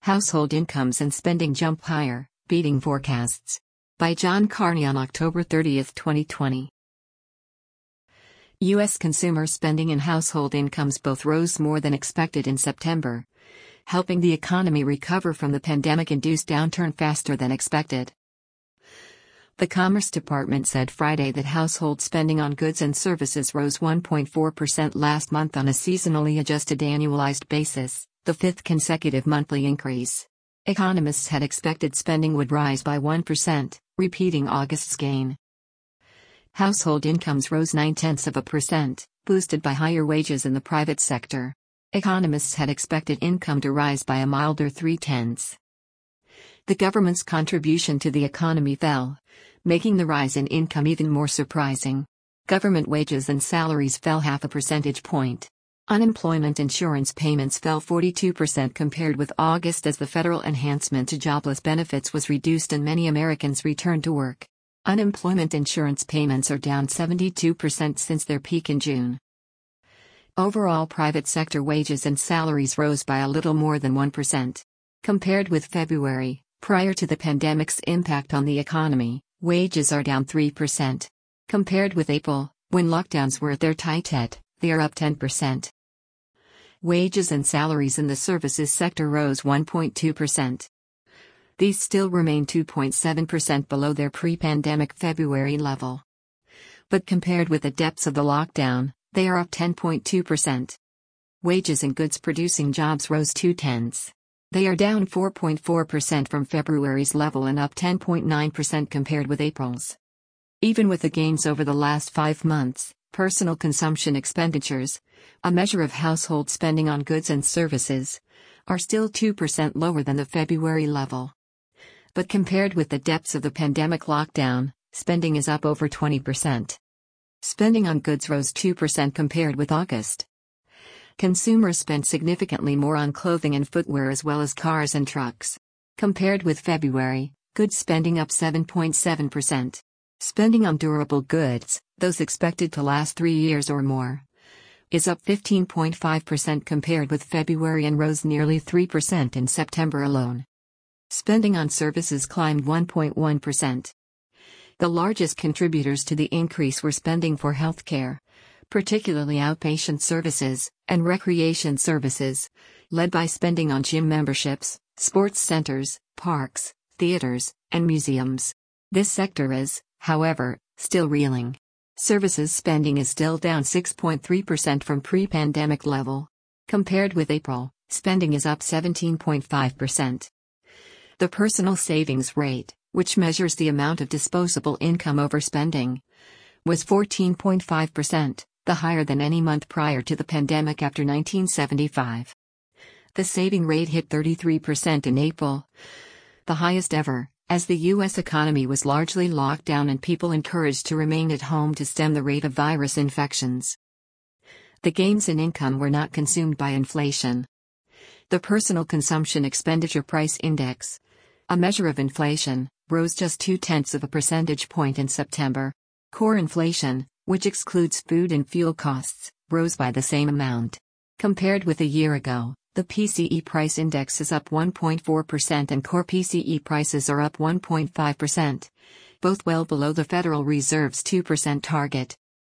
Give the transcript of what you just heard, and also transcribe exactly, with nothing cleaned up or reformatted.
Household incomes and spending jump higher, beating forecasts. By John Carney on October thirtieth, twenty twenty. U S consumer spending and household incomes both rose more than expected in September, helping the economy recover from the pandemic-induced downturn faster than expected. The Commerce Department said Friday that household spending on goods and services rose one point four percent last month on a seasonally adjusted annualized basis, the fifth consecutive monthly increase. Economists had expected spending would rise by one percent, repeating August's gain. Household incomes rose nine-tenths of a percent, boosted by higher wages in the private sector. Economists had expected income to rise by a milder three-tenths. The government's contribution to the economy fell, making the rise in income even more surprising. Government wages and salaries fell half a percentage point. Unemployment insurance payments fell forty-two percent compared with August as the federal enhancement to jobless benefits was reduced and many Americans returned to work. Unemployment insurance payments are down seventy-two percent since their peak in June. Overall private sector wages and salaries rose by a little more than one percent. Compared with February, prior to the pandemic's impact on the economy, wages are down three percent. Compared with April, when lockdowns were at their height, they are up ten percent. Wages and salaries in the services sector rose one point two percent. These still remain two point seven percent below their pre-pandemic February level. But compared with the depths of the lockdown, they are up ten point two percent. Wages in goods-producing jobs rose two-tenths. They are down four point four percent from February's level and up ten point nine percent compared with April's. Even with the gains over the last five months, personal consumption expenditures, a measure of household spending on goods and services, are still two percent lower than the February level. But compared with the depths of the pandemic lockdown, spending is up over twenty percent. Spending on goods rose two percent compared with August. Consumers spent significantly more on clothing and footwear as well as cars and trucks. Compared with February, goods spending up seven point seven percent. Spending on durable goods, those expected to last three years or more, is up fifteen point five percent compared with February and rose nearly three percent in September alone. Spending on services climbed one point one percent. The largest contributors to the increase were spending for healthcare, particularly outpatient services, and recreation services, led by spending on gym memberships, sports centers, parks, theaters, and museums. This sector is, however, still reeling. Services spending is still down six point three percent from pre-pandemic level. Compared with April, spending is up seventeen point five percent. The personal savings rate, which measures the amount of disposable income over spending, was fourteen point five percent, the higher than any month prior to the pandemic after nineteen seventy-five. The saving rate hit thirty-three percent in April, the highest ever, as the U S economy was largely locked down and people encouraged to remain at home to stem the rate of virus infections. The gains in income were not consumed by inflation. The Personal Consumption Expenditure Price Index, a measure of inflation, rose just two-tenths of a percentage point in September. Core inflation, which excludes food and fuel costs, rose by the same amount. Compared with a year ago, the P C E price index is up one point four percent and core P C E prices are up one point five percent, both well below the Federal Reserve's two percent target.